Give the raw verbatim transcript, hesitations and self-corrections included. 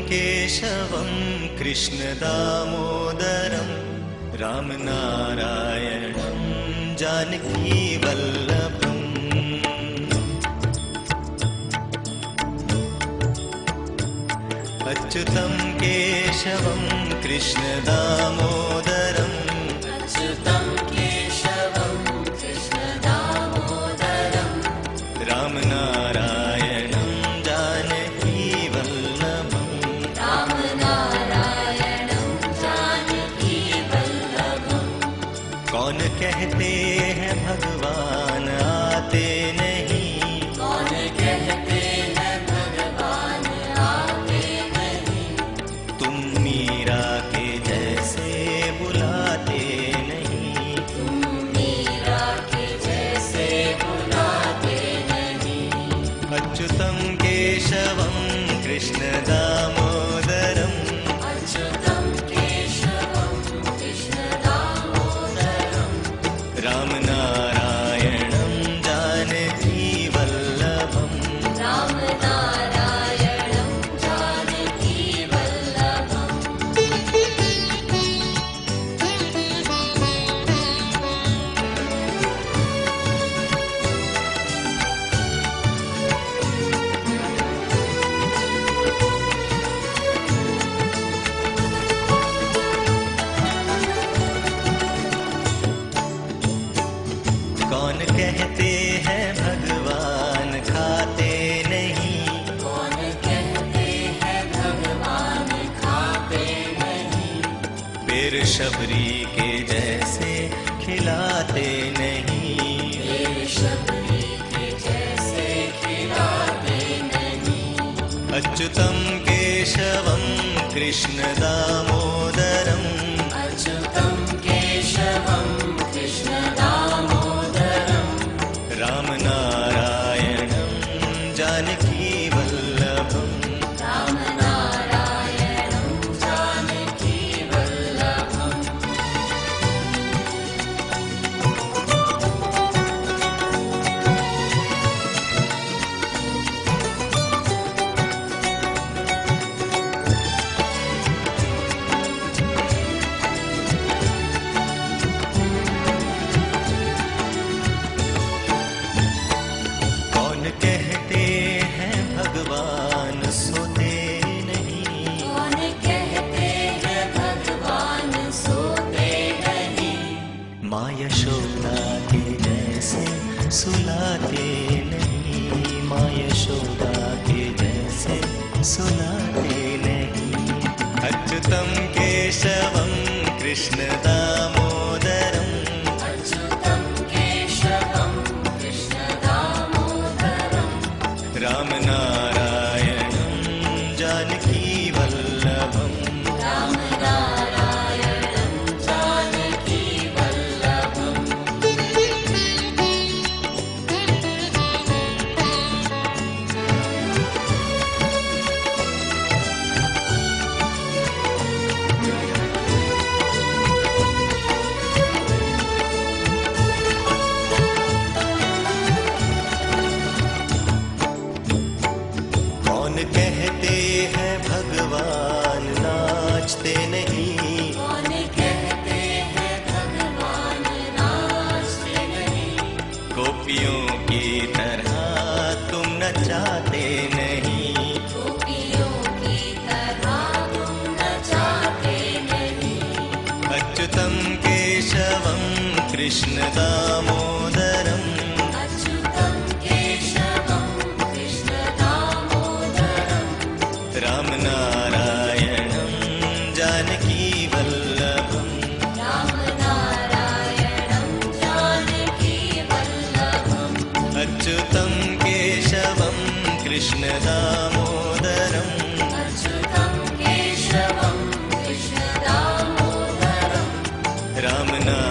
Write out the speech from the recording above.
केशवं कृष्णदामोदरं रामनारायणं जानकीवल्लभम् अच्युतं केशवं कृष्णदामोदरं अच्युतं केशवं कृष्णदामोदरं रामनारायणं जानकीवल्लभम् रामनारायणं जानकीवल्लभम्। कौन कहते हैं भगवान आते नहीं, कौन कहते हैं भगवान आते नहीं, तुम मीरा के जैसे बुलाते नहीं, तुम मीरा के जैसे बुलाते नहीं। अच्युतं केशवं कृष्णदामोदरं अच्युतं केशवं कृष्णदामोदरं रामनारायणं जानकीवल्लभम् रामनारायणं जानकीवल्लभम्। कौन कहते हैं भगवान खाते नहीं, कौन कहते हैं भगवान खाते नहीं, फिर शबरी के जैसे खिलाते नहीं, फिर शबरी के जैसे खिलाते नहीं। अच्युतं केशवं कृष्णदामोदरं अच्युतं केशवं कृष्णदामोदरं रामनारायणं जानकीवल्लभम् रामनारायणं जानकीवल्लभम्। कौन कहते हैं भगवान सोते नहीं, कौन कहते हैं भगवान सोते नहीं, माँ यशोदा के जैसे सुलाते नहीं, माँ यशोदा के जैसे सुलाते नहीं। अच्युतं केशवं कृष्णदामोदरं अच्युतं केशवं कृष्णदामोदरं रामनारायणं जानकीवल्लभम् रामनारायणं जानकीवल्लभम्। कौन कहते हैं भगवान नाचते नहीं, कौन कहते हैं भगवान नाचते नहीं, गोपियों की तरह तुम नचाते नहीं, गोपियों की तरह तुम नचाते नहीं। अच्युतं केशवं कृष्णदामोदरं अच्युतं केशवं कृष्णदामोदरं रामनारायणं जानकीवल्लभम् रामनारायणं जानकीवल्लभम्। अच्युतं केशवं कृष्णदामोदरं अच्युतं केशवं कृष्णदामोदरं रामनारायणं